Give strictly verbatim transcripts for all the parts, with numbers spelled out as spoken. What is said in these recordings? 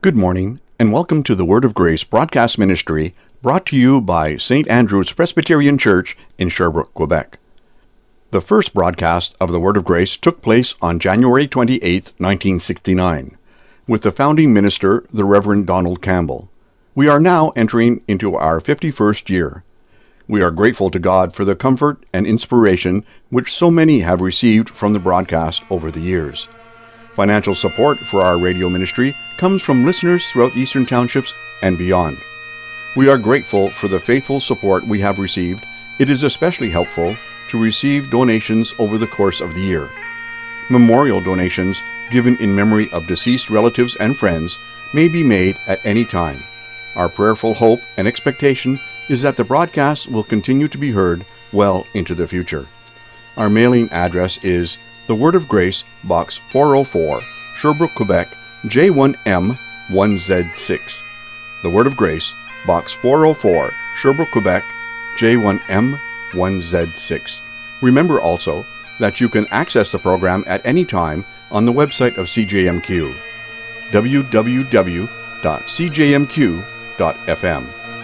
Good morning, and welcome to the Word of Grace broadcast ministry brought to you by Saint Andrew's Presbyterian Church in Sherbrooke, Quebec. The first broadcast of the Word of Grace took place on January twenty-eighth, nineteen sixty-nine, with the founding minister, the Reverend Donald Campbell. We are now entering into our fifty-first year. We are grateful to God for the comfort and inspiration which so many have received from the broadcast over the years. Financial support for our radio ministry comes from listeners throughout the Eastern Townships and beyond. We are grateful for the faithful support we have received. It is especially helpful to receive donations over the course of the year. Memorial donations given in memory of deceased relatives and friends may be made at any time. Our prayerful hope and expectation is that the broadcast will continue to be heard well into the future. Our mailing address is The Word of Grace, Box four oh four, Sherbrooke, Quebec, J one M one Z six. The Word of Grace, Box four oh four, Sherbrooke, Quebec, J one M one Z six. Remember also that you can access the program at any time on the website of C J M Q, w w w dot c j m q dot f m.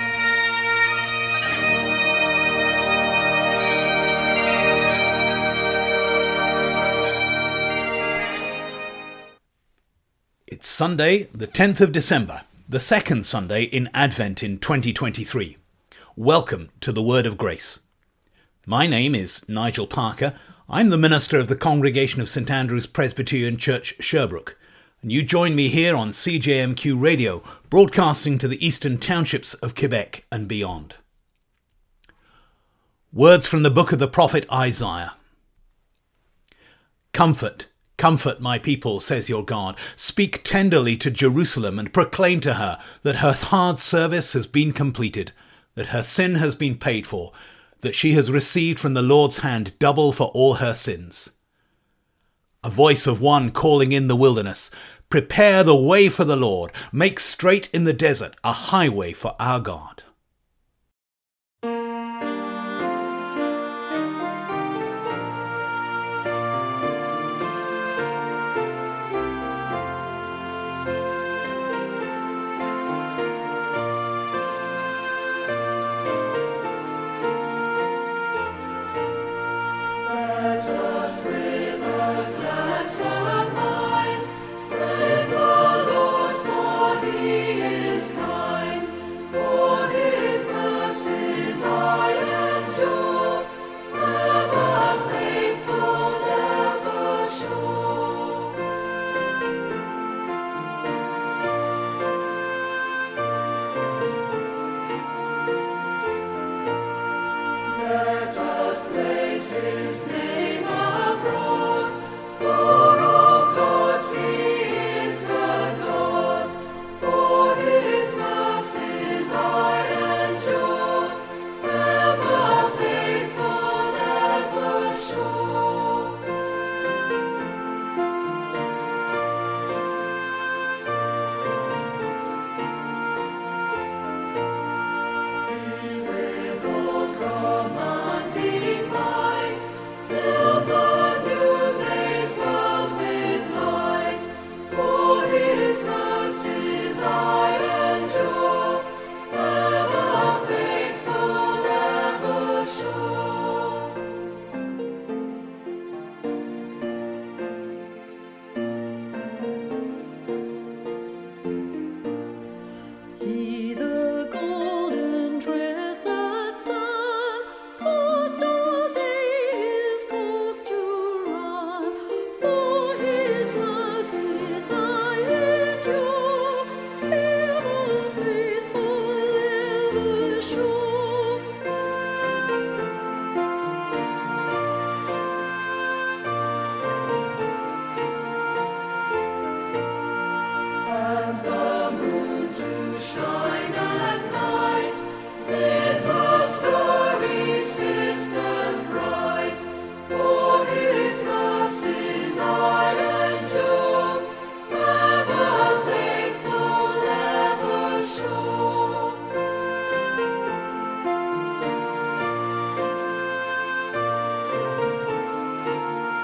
It's Sunday, the tenth of December, the second Sunday in Advent in twenty twenty-three. Welcome to the Word of Grace. My name is Nigel Parker. I'm the minister of the Congregation of Saint Andrew's Presbyterian Church, Sherbrooke, and you join me here on C J M Q Radio, broadcasting to the Eastern Townships of Quebec and beyond. Words from the book of the prophet Isaiah. Comfort, comfort my people, says your God. Speak tenderly to Jerusalem and proclaim to her that her hard service has been completed, that her sin has been paid for, that she has received from the Lord's hand double for all her sins. A voice of one calling in the wilderness, prepare the way for the Lord, make straight in the desert a highway for our God.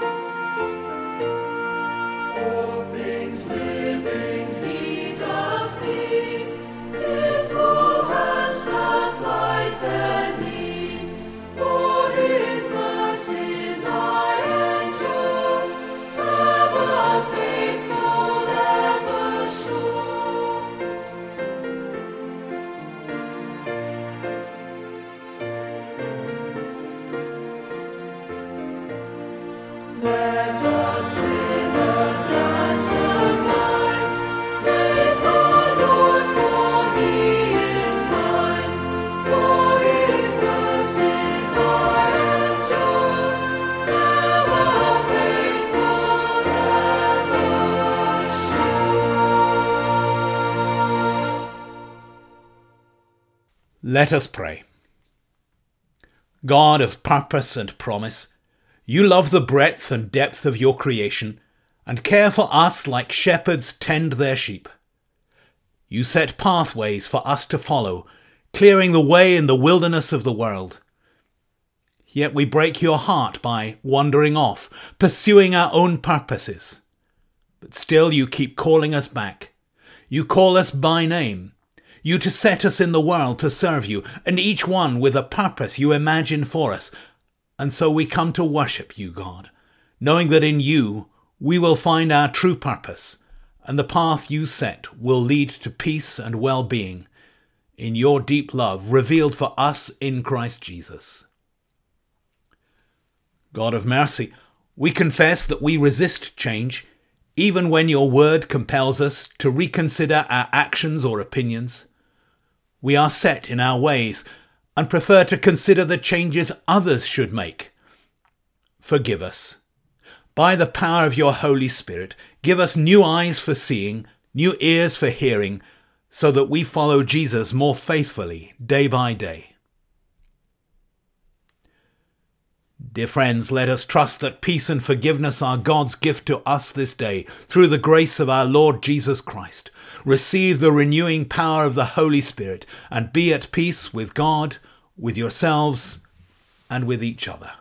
All things living he doth Let us pray. God of purpose and promise, you love the breadth and depth of your creation and care for us like shepherds tend their sheep. You set pathways for us to follow, clearing the way in the wilderness of the world. Yet we break your heart by wandering off, pursuing our own purposes. But still you keep calling us back. You call us by name. You to set us in the world to serve you, and each one with a purpose you imagine for us. And so we come to worship you, God, knowing that in you we will find our true purpose, and the path you set will lead to peace and well-being in your deep love revealed for us in Christ Jesus. God of mercy, we confess that we resist change, even when your word compels us to reconsider our actions or opinions. We are set in our ways and prefer to consider the changes others should make. Forgive us. By the power of your Holy Spirit, give us new eyes for seeing, new ears for hearing, so that we follow Jesus more faithfully day by day. Dear friends, let us trust that peace and forgiveness are God's gift to us this day through the grace of our Lord Jesus Christ. Receive the renewing power of the Holy Spirit and be at peace with God, with yourselves, and with each other.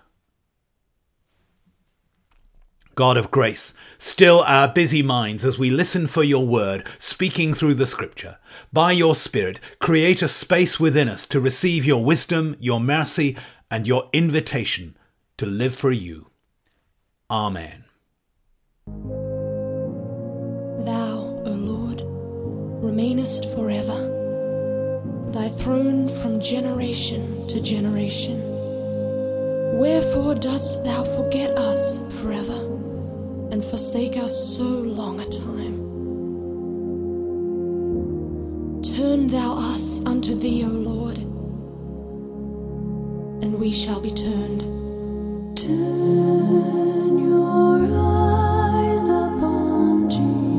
God of grace, still our busy minds as we listen for your word, speaking through the scripture. By your Spirit, create a space within us to receive your wisdom, your mercy, and your invitation to live for you. Amen. Thou, O Lord, remainest forever, thy throne from generation to generation. Wherefore dost thou forget us forever, and forsake us so long a time? Turn thou us unto thee, O Lord, and we shall be turned. Turn your eyes upon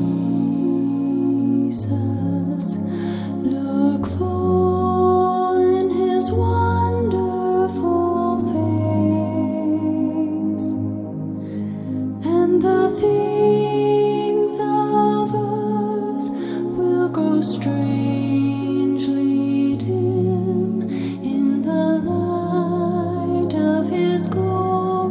Jesus, look full in his wonderful face, and the things of earth will grow strangely dim in the light of his glory.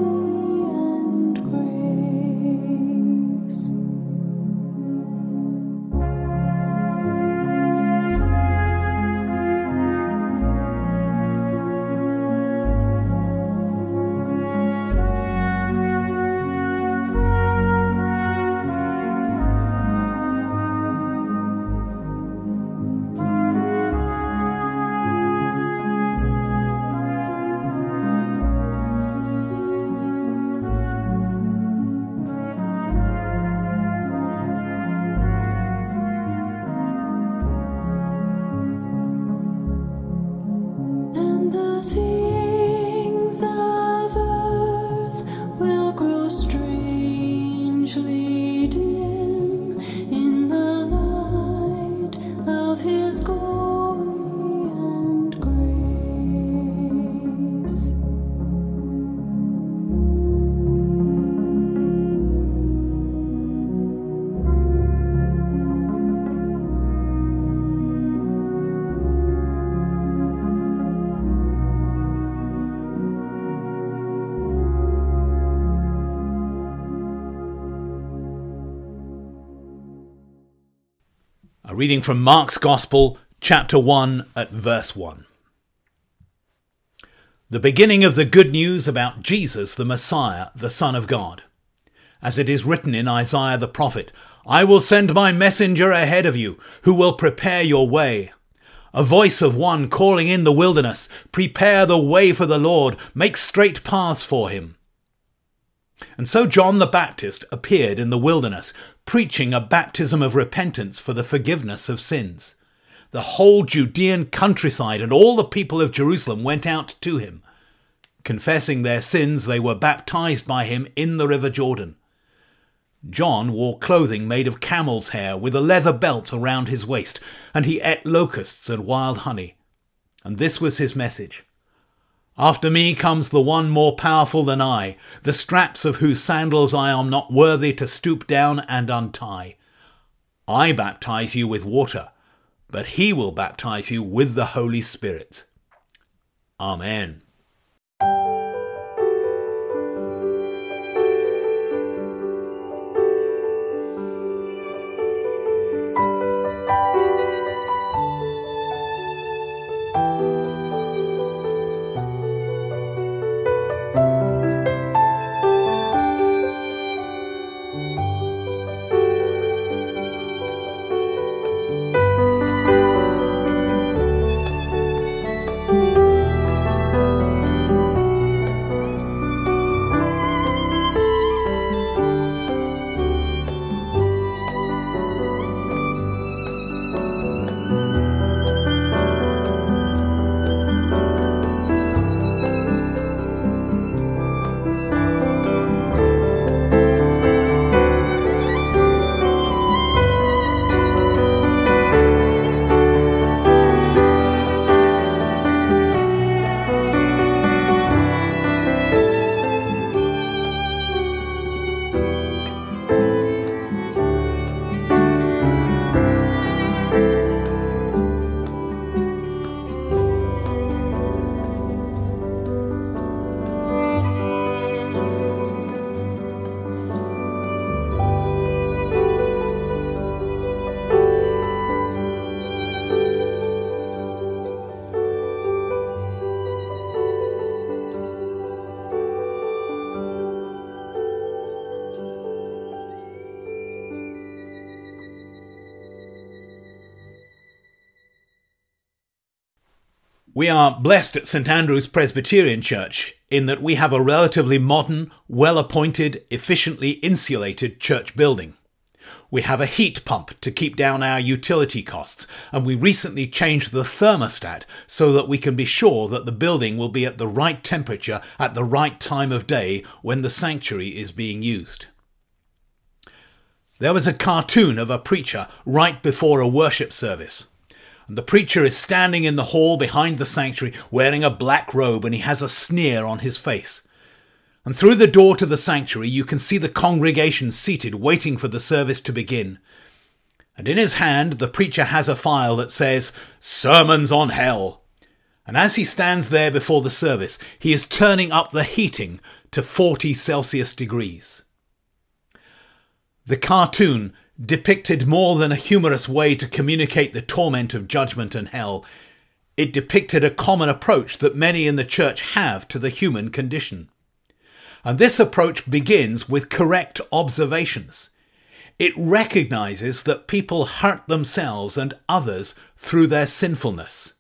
A reading from Mark's Gospel, chapter one, at verse one. The beginning of the good news about Jesus, the Messiah, the Son of God. As it is written in Isaiah the prophet, I will send my messenger ahead of you, who will prepare your way. A voice of one calling in the wilderness, prepare the way for the Lord, make straight paths for him. And so John the Baptist appeared in the wilderness, preaching a baptism of repentance for the forgiveness of sins. The whole Judean countryside and all the people of Jerusalem went out to him. Confessing their sins, they were baptized by him in the river Jordan. John wore clothing made of camel's hair with a leather belt around his waist, and he ate locusts and wild honey. And this was his message. After me comes the one more powerful than I, the straps of whose sandals I am not worthy to stoop down and untie. I baptize you with water, but he will baptize you with the Holy Spirit. Amen. We are blessed at St Andrew's Presbyterian Church in that we have a relatively modern, well-appointed, efficiently insulated church building. We have a heat pump to keep down our utility costs, and we recently changed the thermostat so that we can be sure that the building will be at the right temperature at the right time of day when the sanctuary is being used. There was a cartoon of a preacher right before a worship service. And the preacher is standing in the hall behind the sanctuary wearing a black robe, and he has a sneer on his face. And through the door to the sanctuary you can see the congregation seated waiting for the service to begin. And in his hand the preacher has a file that says, "Sermons on Hell." And as he stands there before the service, he is turning up the heating to forty Celsius degrees. The cartoon depicted more than a humorous way to communicate the torment of judgment and hell. It depicted a common approach that many in the church have to the human condition. And this approach begins with correct observations. It recognizes that people hurt themselves and others through their sinfulness.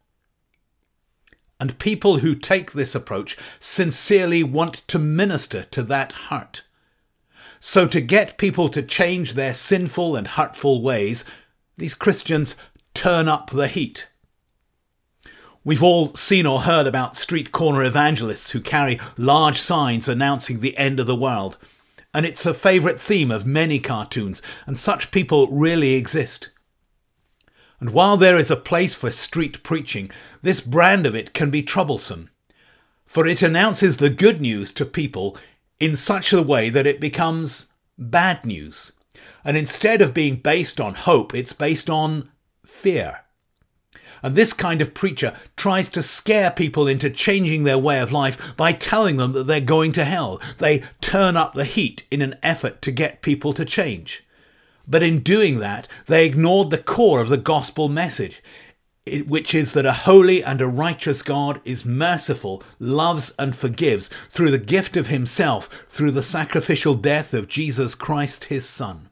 And people who take this approach sincerely want to minister to that hurt. So to get people to change their sinful and hurtful ways, these Christians turn up the heat. We've all seen or heard about street corner evangelists who carry large signs announcing the end of the world, and it's a favourite theme of many cartoons, and such people really exist. And while there is a place for street preaching, this brand of it can be troublesome, for it announces the good news to people in such a way that it becomes bad news. And instead of being based on hope, it's based on fear. And this kind of preacher tries to scare people into changing their way of life by telling them that they're going to hell. They turn up the heat in an effort to get people to change. But in doing that, they ignored the core of the gospel message, which is that a holy and a righteous God is merciful, loves and forgives through the gift of himself, through the sacrificial death of Jesus Christ, his Son.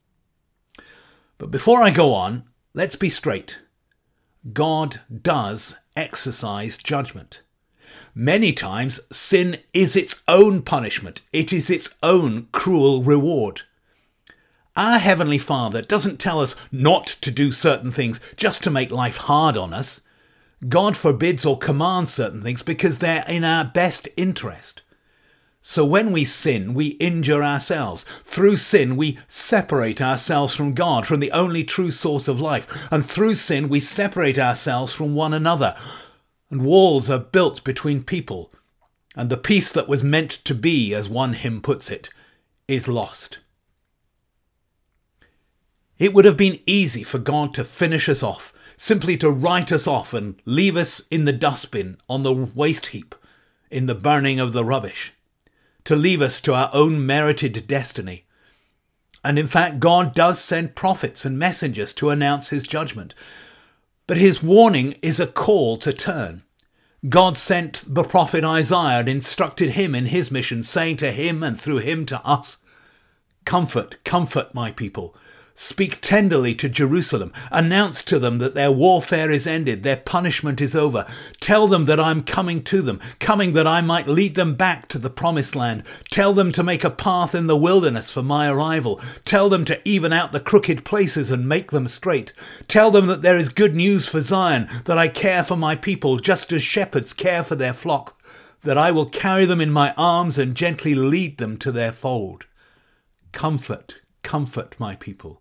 But before I go on, let's be straight. God does exercise judgment. Many times, sin is its own punishment. It is its own cruel reward. Our Heavenly Father doesn't tell us not to do certain things just to make life hard on us. God forbids or commands certain things because they're in our best interest. So when we sin, we injure ourselves. Through sin, we separate ourselves from God, from the only true source of life. And through sin, we separate ourselves from one another. and walls are built between people, and the peace that was meant to be, as one hymn puts it, is lost. It would have been easy for God to finish us off, simply to write us off and leave us in the dustbin, on the waste heap, in the burning of the rubbish, to leave us to our own merited destiny. And in fact, God does send prophets and messengers to announce his judgment. But his warning is a call to turn. God sent the prophet Isaiah and instructed him in his mission, saying to him and through him to us, "Comfort, comfort my people. Speak tenderly to Jerusalem. Announce to them that their warfare is ended, their punishment is over. Tell them that I'm coming to them, coming that I might lead them back to the promised land. Tell them to make a path in the wilderness for my arrival. Tell them to even out the crooked places and make them straight. Tell them that there is good news for Zion, that I care for my people just as shepherds care for their flock, that I will carry them in my arms and gently lead them to their fold. Comfort, comfort my people."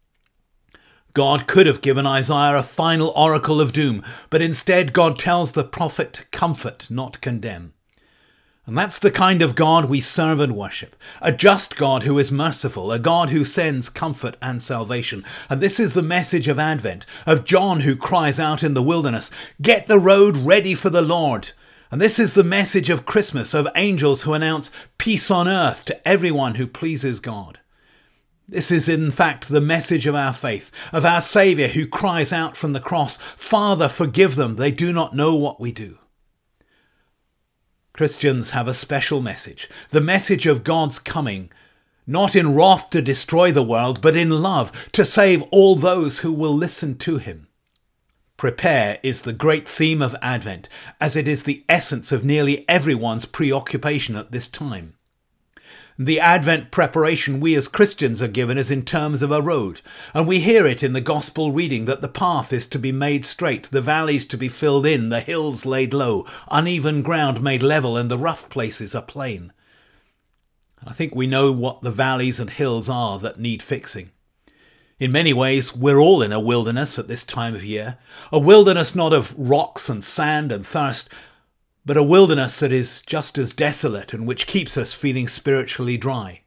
God could have given Isaiah a final oracle of doom, but instead God tells the prophet to comfort, not condemn. And that's the kind of God we serve and worship. A just God who is merciful, a God who sends comfort and salvation. And this is the message of Advent, of John who cries out in the wilderness, "Get the road ready for the Lord." And this is the message of Christmas, of angels who announce peace on earth to everyone who pleases God. This is in fact the message of our faith, of our Saviour who cries out from the cross, "Father, forgive them, they do not know what we do." Christians have a special message, the message of God's coming, not in wrath to destroy the world, but in love to save all those who will listen to him. Prepare is the great theme of Advent, as it is the essence of nearly everyone's preoccupation at this time. The Advent preparation we as Christians are given is in terms of a road, and we hear it in the Gospel reading that the path is to be made straight, the valleys to be filled in, the hills laid low, uneven ground made level, and the rough places are plain. And I think we know what the valleys and hills are that need fixing. In many ways, we're all in a wilderness at this time of year, a wilderness not of rocks and sand and thirst, but a wilderness that is just as desolate and which keeps us feeling spiritually dry.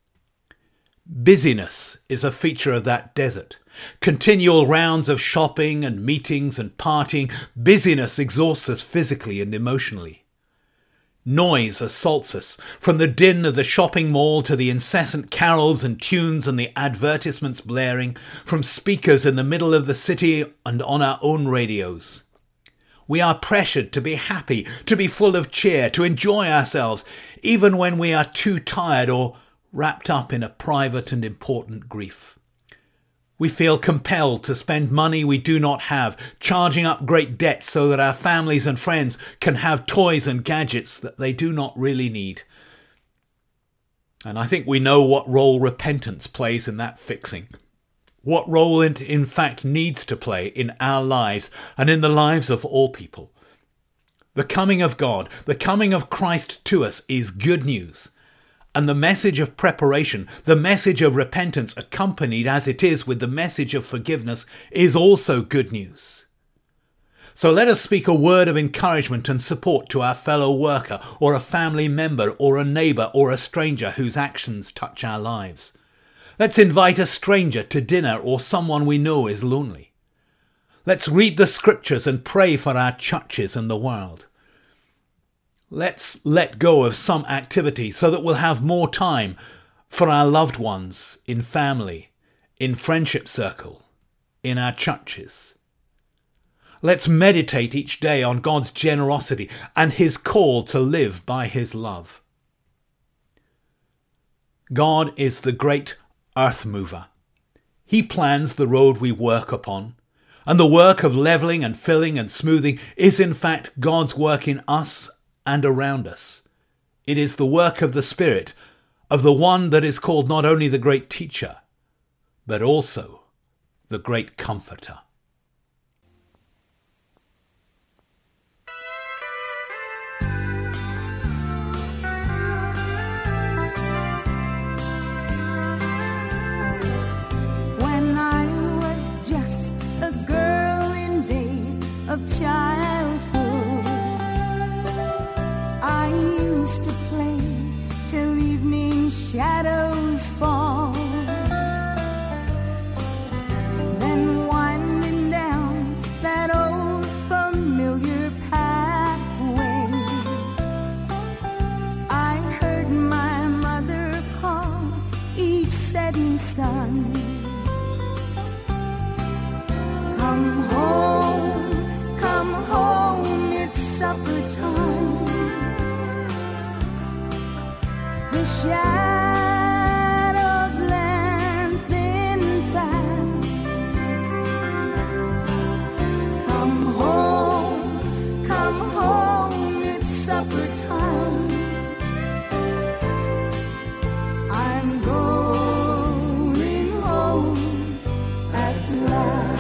Busyness is a feature of that desert. Continual rounds of shopping and meetings and partying, busyness exhausts us physically and emotionally. Noise assaults us, from the din of the shopping mall to the incessant carols and tunes and the advertisements blaring, from speakers in the middle of the city and on our own radios. We are pressured to be happy, to be full of cheer, to enjoy ourselves, even when we are too tired or wrapped up in a private and important grief. We feel compelled to spend money we do not have, charging up great debt so that our families and friends can have toys and gadgets that they do not really need. And I think we know what role repentance plays in that fixing. What role it in fact needs to play in our lives and in the lives of all people. The coming of God, the coming of Christ to us is good news. And the message of preparation, the message of repentance, accompanied as it is with the message of forgiveness, is also good news. So let us speak a word of encouragement and support to our fellow worker or a family member or a neighbour or a stranger whose actions touch our lives. Let's invite a stranger to dinner or someone we know is lonely. Let's read the scriptures and pray for our churches and the world. Let's let go of some activity so that we'll have more time for our loved ones in family, in friendship circle, in our churches. Let's meditate each day on God's generosity and his call to live by his love. God is the great earth mover. He plans the road we work upon, and the work of levelling and filling and smoothing is in fact God's work in us and around us. It is the work of the Spirit, of the one that is called not only the great teacher, but also the great comforter. Childhood, Come home, come home, it's supper time. The shadows lengthen fast. Come home, come home, it's supper time. I'm going home at last.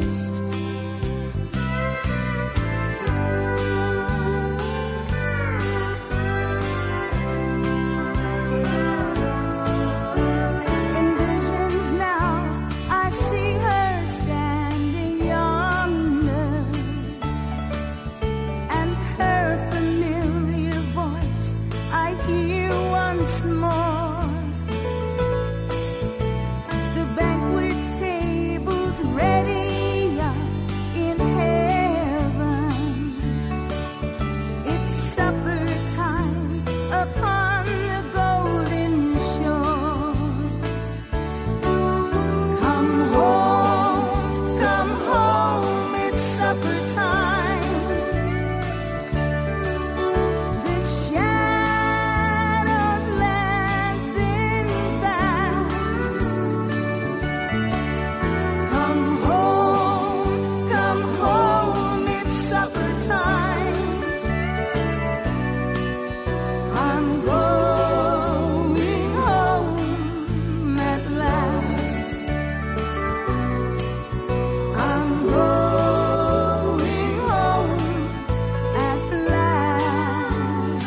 In visions now, I see her standing yonder, and her familiar voice I hear once more. The banquet table's ready up in heaven. It's supper time upon the golden shore. Come home, come home, it's supper time. The shadows lengthen fast. Come home, come home, it's supper time. I'm going home at last. I'm going home at last.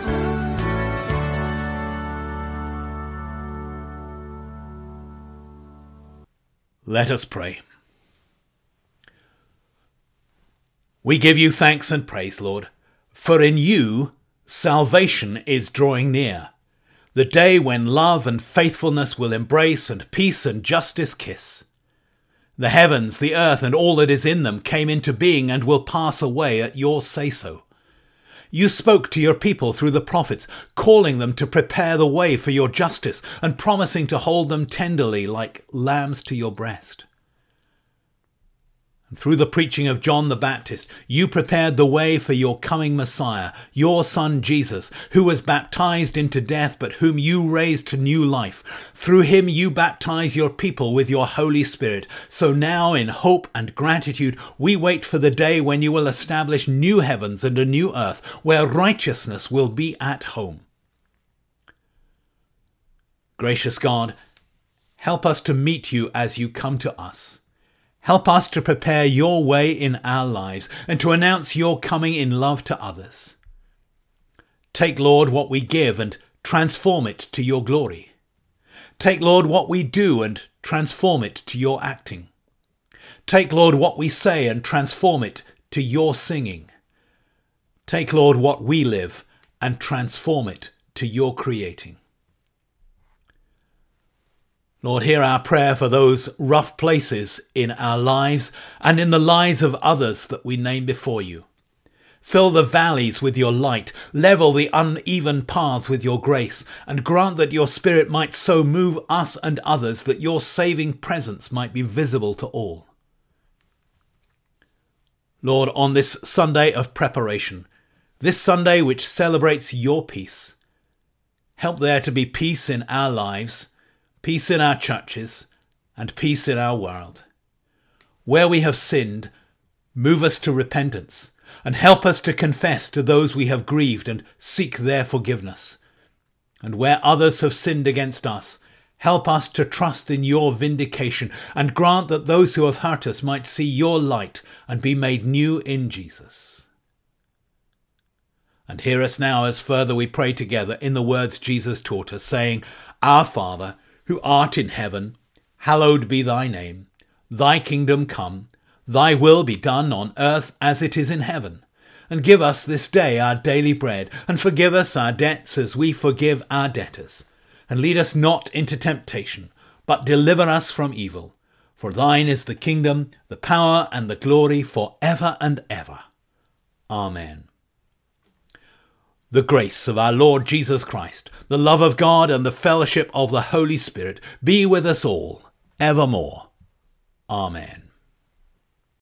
Let us pray. We give you thanks and praise, Lord, for in you salvation is drawing near, the day when love and faithfulness will embrace and peace and justice kiss. The heavens, the earth, and all that is in them came into being and will pass away at your say-so. You spoke to your people through the prophets, calling them to prepare the way for your justice and promising to hold them tenderly like lambs to your breast. And through the preaching of John the Baptist, you prepared the way for your coming Messiah, your Son Jesus, who was baptized into death, but whom you raised to new life. Through him you baptize your people with your Holy Spirit. So now, in hope and gratitude, we wait for the day when you will establish new heavens and a new earth, where righteousness will be at home. Gracious God, help us to meet you as you come to us. Help us to prepare your way in our lives and to announce your coming in love to others. Take, Lord, what we give and transform it to your glory. Take, Lord, what we do and transform it to your acting. Take, Lord, what we say and transform it to your singing. Take, Lord, what we live and transform it to your creating. Lord, hear our prayer for those rough places in our lives and in the lives of others that we name before you. Fill the valleys with your light, level the uneven paths with your grace, and grant that your Spirit might so move us and others that your saving presence might be visible to all. Lord, on this Sunday of preparation, this Sunday which celebrates your peace, help there to be peace in our lives, peace in our churches, and peace in our world. Where we have sinned, move us to repentance, and help us to confess to those we have grieved and seek their forgiveness. And where others have sinned against us, help us to trust in your vindication, and grant that those who have hurt us might see your light and be made new in Jesus. And hear us now as further we pray together in the words Jesus taught us, saying, Our Father, who art in heaven, hallowed be thy name. Thy kingdom come, thy will be done on earth as it is in heaven. And give us this day our daily bread, and forgive us our debts as we forgive our debtors. And lead us not into temptation, but deliver us from evil. For thine is the kingdom, the power, and the glory for ever and ever. Amen. The grace of our Lord Jesus Christ, the love of God, and the fellowship of the Holy Spirit be with us all, evermore. Amen.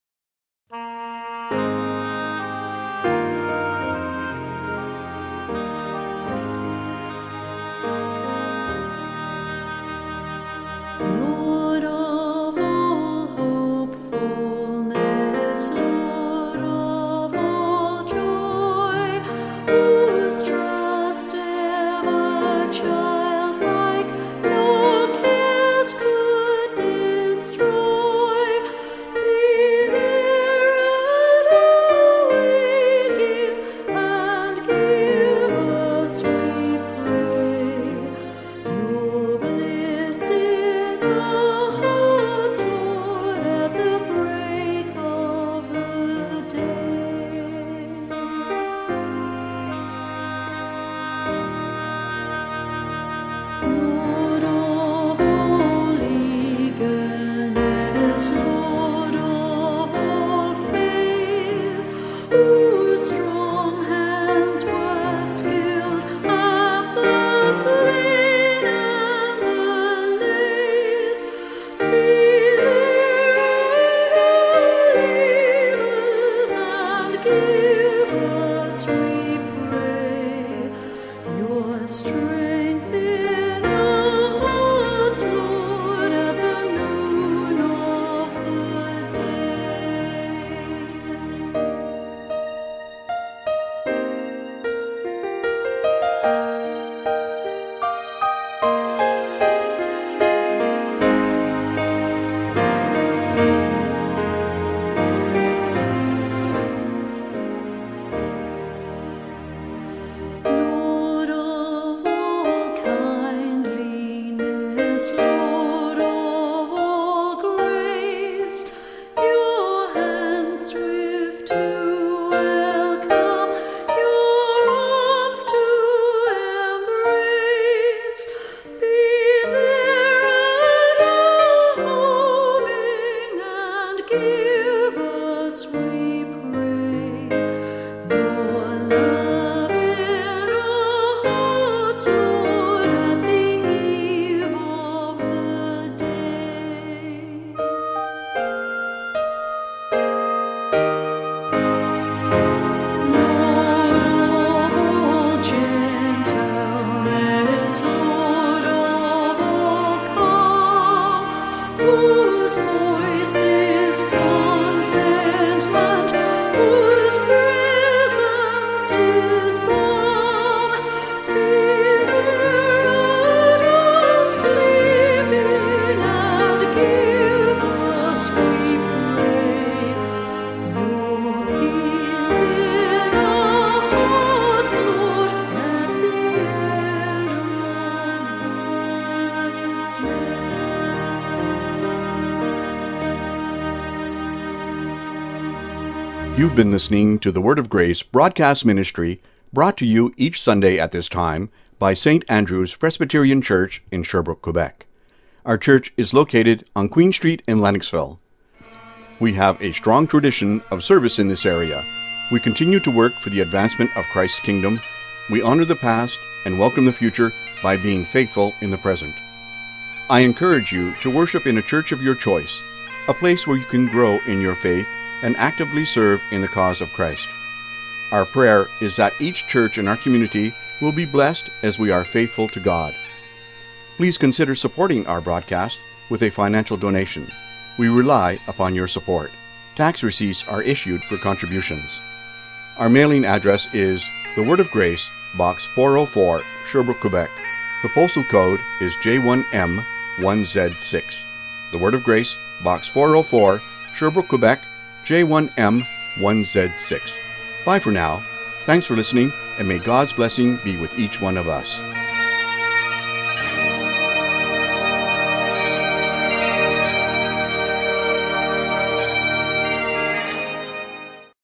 You've been listening to the Word of Grace broadcast ministry, brought to you each Sunday at this time by Saint Andrew's Presbyterian Church in Sherbrooke, Quebec. Our church is located on Queen Street in Lennoxville. We have a strong tradition of service in this area. We continue to work for the advancement of Christ's kingdom. We honor the past and welcome the future by being faithful in the present. I encourage you to worship in a church of your choice, a place where you can grow in your faith and actively serve in the cause of Christ. Our prayer is that each church in our community will be blessed as we are faithful to God. Please consider supporting our broadcast with a financial donation. We rely upon your support. Tax receipts are issued for contributions. Our mailing address is The Word of Grace, Box four oh four, Sherbrooke, Quebec. The postal code is J one M one Z six. The Word of Grace, Box four oh four, Sherbrooke, Quebec, J one M one Z six. Bye for now. Thanks for listening, and may God's blessing be with each one of us.